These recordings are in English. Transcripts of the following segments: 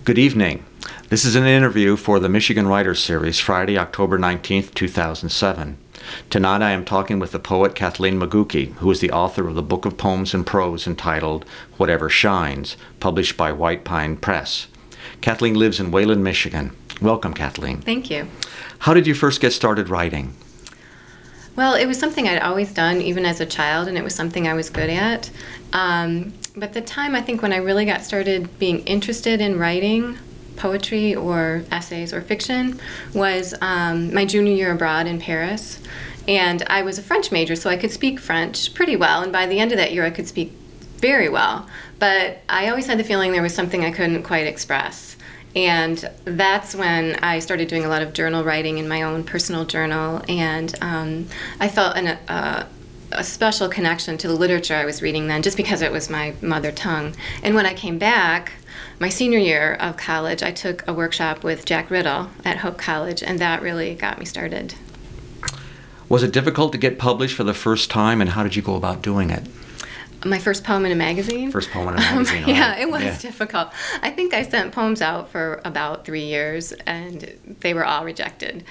Good evening. This is an interview for the Michigan Writers Series, Friday, October 19th, 2007. Tonight I am talking with the poet Kathleen Mogucki, who is the author of the book of poems and prose entitled Whatever Shines, published by White Pine Press. Kathleen lives in Wayland, Michigan. Welcome, Kathleen. Thank you. How did you first get started writing? Well, it was something I'd always done, even as a child, and it was something I was good at. But the time, I think, when I really got started being interested in writing poetry or essays or fiction was my junior year abroad in Paris. And I was a French major, so I could speak French pretty well. And by the end of that year, I could speak very well. But I always had the feeling there was something I couldn't quite express. And that's when I started doing a lot of journal writing in my own personal journal. And I felt a special connection to the literature I was reading then, just because it was my mother tongue. And when I came back, my senior year of college, I took a workshop with Jack Riddle at Hope College, and that really got me started. Was it difficult to get published for the first time, and how did you go about doing it? My first poem in a magazine? First poem in a magazine. Yeah, it was difficult. I think I sent poems out for about 3 years, and they were all rejected.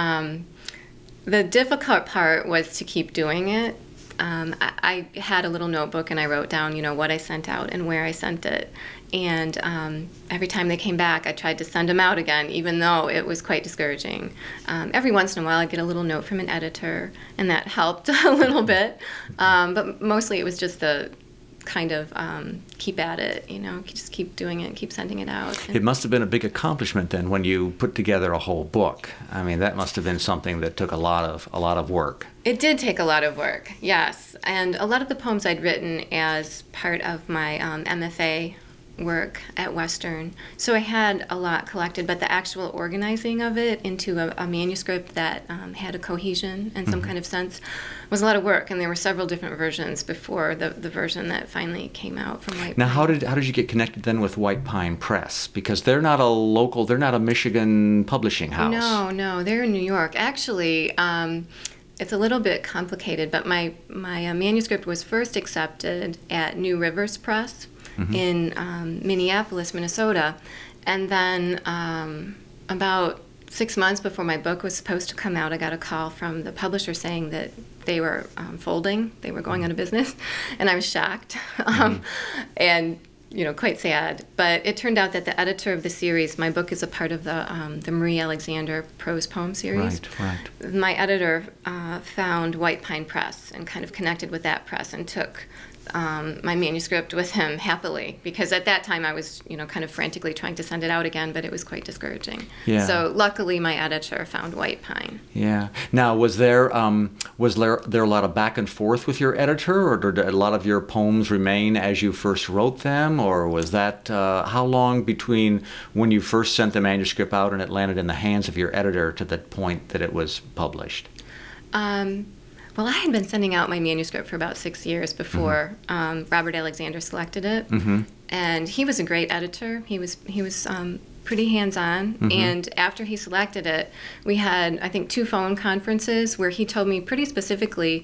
The difficult part was to keep doing it. I had a little notebook, and I wrote down, what I sent out and where I sent it. And every time they came back, I tried to send them out again, even though it was quite discouraging. Every once in a while, I'd get a little note from an editor, and that helped a little bit. But mostly it was just the kind of keep at it, just keep doing it, keep sending it out. It must have been a big accomplishment then when you put together a whole book. I mean, that must have been something that took a lot of work. It did take a lot of work, yes. And a lot of the poems I'd written as part of my MFA work at Western. So I had a lot collected, but the actual organizing of it into a manuscript that had a cohesion and some kind of sense was a lot of work, and there were several different versions before the version that finally came out from White Pine. Now, how did you get connected then with White Pine Press? Because they're not a Michigan publishing house. No, they're in New York. Actually, it's a little bit complicated, but my manuscript was first accepted at New Rivers Press in Minneapolis, Minnesota. And then about 6 months before my book was supposed to come out, I got a call from the publisher saying that they were folding, they were going out of business, and I was shocked. And quite sad. But it turned out that the editor of the series, my book is a part of the Marie Alexander prose poem series. Right. My editor found White Pine Press and kind of connected with that press and took my manuscript with him happily, because at that time I was, kind of frantically trying to send it out again, but it was quite discouraging. Yeah. So luckily my editor found White Pine. Yeah. Now, was there a lot of back and forth with your editor, or did a lot of your poems remain as you first wrote them, or was that how long between when you first sent the manuscript out and it landed in the hands of your editor to the point that it was published? Well, I had been sending out my manuscript for about 6 years before Robert Alexander selected it, and he was a great editor. He was pretty hands-on, and after he selected it, we had, I think, 2 phone conferences where he told me pretty specifically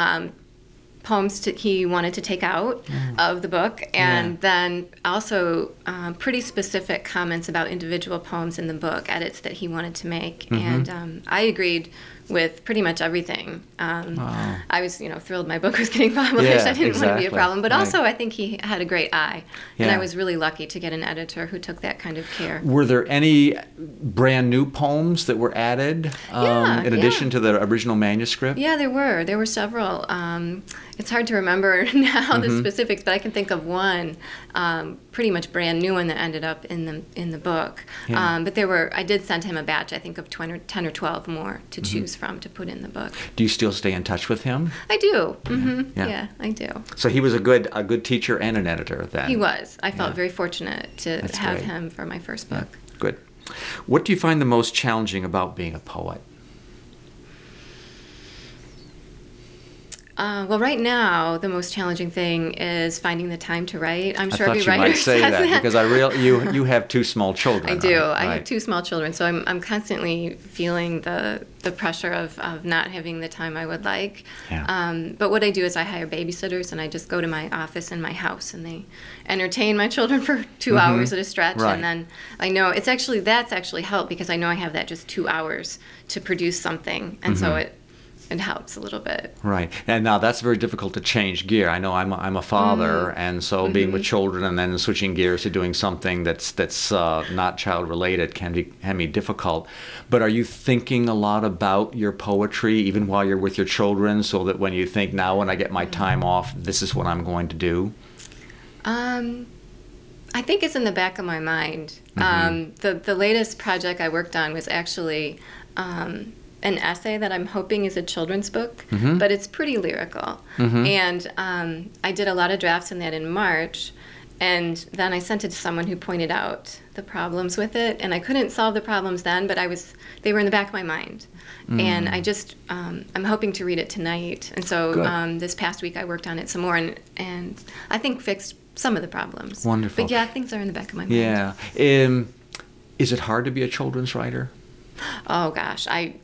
poems he wanted to take out of the book, and then also pretty specific comments about individual poems in the book, edits that he wanted to make, and I agreed with pretty much everything. I was, thrilled my book was getting published. I didn't want to be a problem, but also I think he had a great eye, and I was really lucky to get an editor who took that kind of care. Were there any brand new poems that were added in addition to the original manuscript? Yeah, there were several. It's hard to remember now the specifics, but I can think of one pretty much brand new one that ended up in the book. But I did send him a batch, I think, of 10 or 12 more to choose from to put in the book. Do you still stay in touch with him? I do. Yeah, I do. So he was a good teacher and an editor then. He was. I felt very fortunate to have him for my first book. Yeah. Good. What do you find the most challenging about being a poet? Well, right now, the most challenging thing is finding the time to write. I'm I sure thought every you writer might say says that because you have two small children. I do. Right? I have Right. 2 small children, so I'm constantly feeling the pressure of not having the time I would like. Yeah. But what I do is I hire babysitters, and I just go to my office in my house, and they entertain my children for 2 hours at a stretch, Right. and then I know that's actually helped because I know I have that just 2 hours to produce something, and so it helps a little bit. Right, and now that's very difficult to change gear. I know I'm a father, and so being with children and then switching gears to doing something that's not child related can be difficult. But are you thinking a lot about your poetry even while you're with your children, so that when you think, now when I get my time off, this is what I'm going to do? I think it's in the back of my mind. The latest project I worked on was actually an essay that I'm hoping is a children's book, but it's pretty lyrical. And I did a lot of drafts in that in March, and then I sent it to someone who pointed out the problems with it, and I couldn't solve the problems then, but they were in the back of my mind. And I just, I'm hoping to read it tonight. And so this past week I worked on it some more, and I think fixed some of the problems. Wonderful. But yeah, things are in the back of my mind. Yeah. Is it hard to be a children's writer? Oh gosh,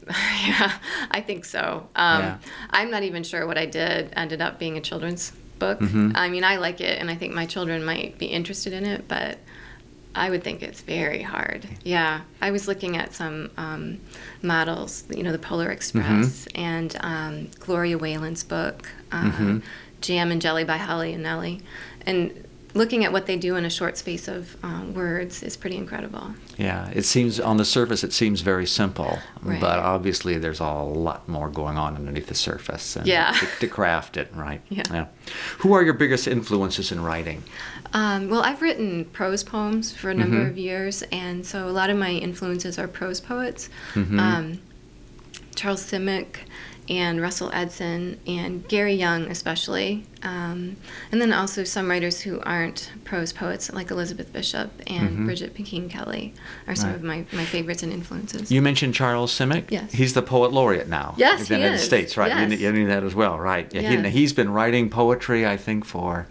I think so. Yeah. I'm not even sure what I did ended up being a children's book. I mean, I like it, and I think my children might be interested in it, but I would think it's very hard. Yeah, I was looking at some models, the Polar Express and Gloria Whalen's book, Jam and Jelly by Holly and Nellie, and looking at what they do in a short space of words is pretty incredible. Yeah, it seems on the surface it seems very simple, Right. but obviously there's a lot more going on underneath the surface and Yeah. to craft it, right? Yeah. Who are your biggest influences in writing? Well, I've written prose poems for a number of years, and so a lot of my influences are prose poets. Charles Simic and Russell Edson and Gary Young especially, and then also some writers who aren't prose poets like Elizabeth Bishop and Bridget Pekin Kelly are some of my favorites and influences. You mentioned Charles Simic. Yes. He's the poet laureate now. Yes, in the he United is. States, right? Yes. You knew that as well, right? Yeah. Yes. He's been writing poetry, I think, for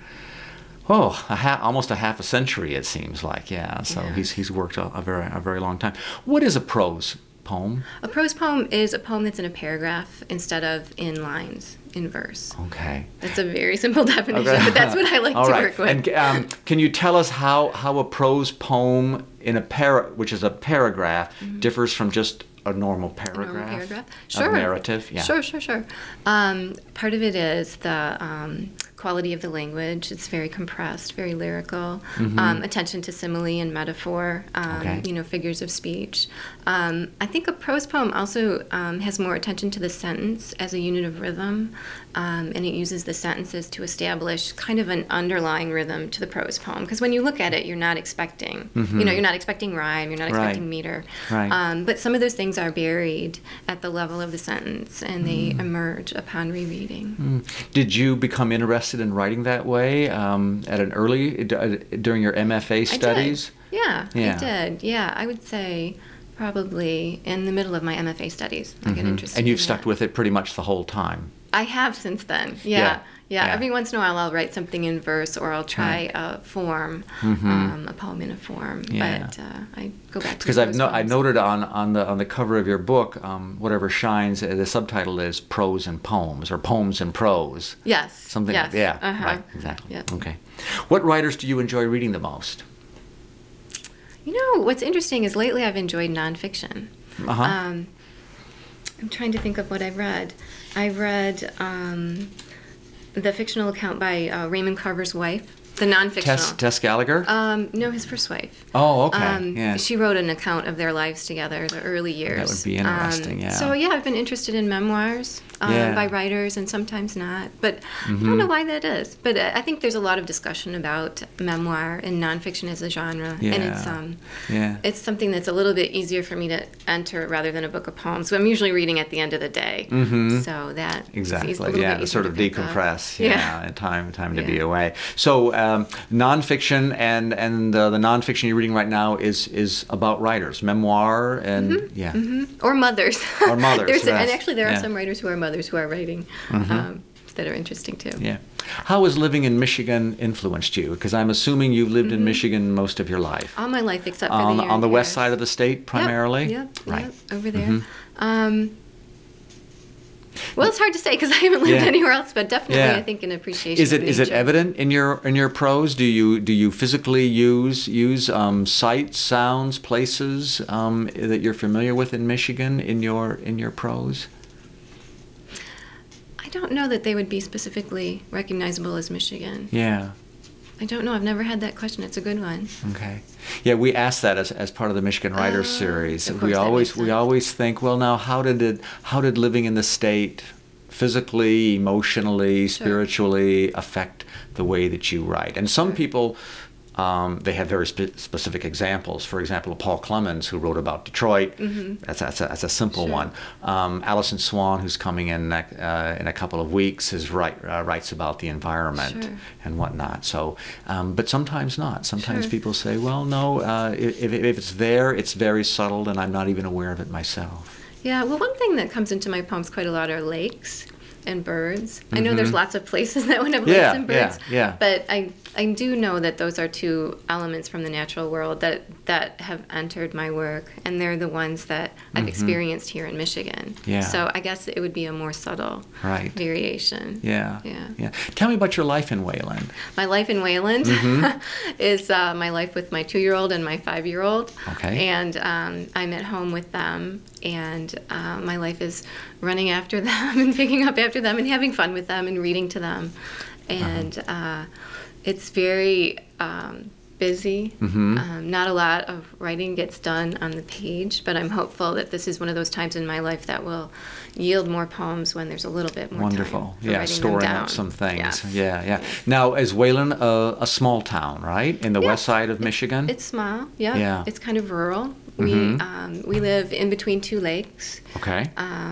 almost a half a century, it seems like. Yeah. So Yes. he's worked a very long time. What is a prose poem? A prose poem is a poem that's in a paragraph instead of in lines, in verse. Okay. That's a very simple definition, Okay. but that's what I like All to right. work with. And can you tell us how a prose poem in which is a paragraph, differs from just a normal paragraph? Normal paragraph? A Sure. narrative? Yeah. Sure. Part of it is the quality of the language. It's very compressed, very lyrical. Attention to simile and metaphor, Okay. figures of speech. I think a prose poem also has more attention to the sentence as a unit of rhythm, and it uses the sentences to establish kind of an underlying rhythm to the prose poem. Because when you look at it, you're not expecting, you're not expecting rhyme, you're not expecting meter. Right. But some of those things are buried at the level of the sentence, and they emerge upon rereading. Did you become interested in writing that way at an during your MFA studies? I did. Yeah. I did. Yeah, I would say probably in the middle of my MFA studies, I got interested. And you've in stuck that. with it pretty much the whole time. I have since then. Yeah. Yeah. Every once in a while, I'll write something in verse, or I'll try a form, a poem in a form. Yeah. But I go back to Because the I prose poems. noted on the cover of your book, whatever shines, the subtitle is prose and poems, or poems and prose. Yes. Something yes. like that. Yeah. Uh-huh. Right. Exactly. Yep. Okay. What writers do you enjoy reading the most? What's interesting is lately I've enjoyed nonfiction. I'm trying to think of what I've read. I've read the fictional account by Raymond Carver's wife, the nonfictional. Tess Gallagher? No, his first wife. Oh, okay. Yeah. She wrote an account of their lives together, the early years. That would be interesting, yeah. So, yeah, I've been interested in memoirs by writers and sometimes not. But I don't know why that is. But I think there's a lot of discussion about memoir and nonfiction as a genre. Yeah. And Yeah. it's something that's a little bit easier for me to enter rather than a book of poems. So I'm usually reading at the end of the day. So that Exactly. is a little bit To sort easier of to pick up. decompress. Yeah. And time to be Yeah. away. So nonfiction and the nonfiction you're reading right now is about writers, memoir, and Or mothers. Or mothers, And yes. actually, there are Yeah. some writers who are mothers who are writing. that are interesting too. Yeah. How has living in Michigan influenced you? Because I'm assuming you've lived in Michigan most of your life. All my life except for the year On the in west Paris. side of the state, primarily? Yep, Right. yep, over there. Well, it's hard to say because I haven't lived Yeah. anywhere else, but definitely Yeah. I think an appreciation. Is it of is it nature. evident in your prose? Do you physically use sights, sounds, places that you're familiar with in Michigan in your prose? I don't know that they would be specifically recognizable as Michigan. Yeah. I don't know. I've never had that question. It's a good one. Okay. Yeah, we asked that as part of the Michigan Writers Series. Of course, that makes We sense. always think, well, now how did living in the state physically, emotionally, spiritually affect the way that you write? And some people, they have very specific examples. For example, Paul Clemens, who wrote about Detroit. That's a simple Sure. one. Allison Swan, who's coming in a couple of weeks, writes about the environment Sure. and whatnot. So, but sometimes not. Sometimes Sure. people say, well, no, if it's there, it's very subtle, and I'm not even aware of it myself. Yeah, well, one thing that comes into my poems quite a lot are lakes and birds. I know there's lots of places that would have Yeah, lakes and birds, yeah. but I do know that those are two elements from the natural world that have entered my work, and they're the ones that I've experienced here in Michigan. Yeah. So I guess it would be a more subtle Right. variation. Yeah. Yeah. Yeah. Tell me about your life in Wayland. My life in Wayland is my life with my 2-year-old and my 5-year-old. Okay. And I'm at home with them, and my life is running after them and picking up after them and having fun with them and reading to them. And it's very busy. Not a lot of writing gets done on the page, but I'm hopeful that this is one of those times in my life that will yield more poems when there's a little bit more Wonderful. time for Yeah, writing storing them down. up some things. Yes. Yeah. Now, is Wayland a small town, right? In the Yes. west side of Michigan? It's small, yeah. Yeah. It's kind of rural. We live in between 2 lakes. Okay.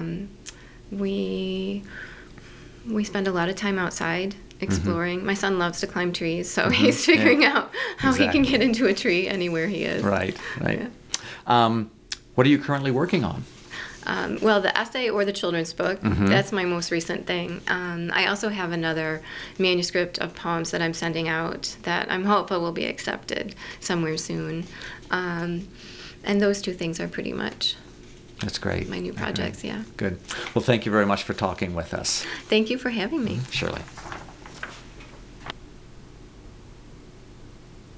We spend a lot of time outside exploring. My son loves to climb trees, so he's figuring out how he can Exactly. get into a tree anywhere he is. Right. Yeah. What are you currently working on? Well, the essay or the children's book, that's my most recent thing. I also have another manuscript of poems that I'm sending out that I'm hopeful will be accepted somewhere soon. And those 2 things are pretty much That's great. my new projects, yeah. Good. Well, thank you very much for talking with us. Thank you for having me. Shirley.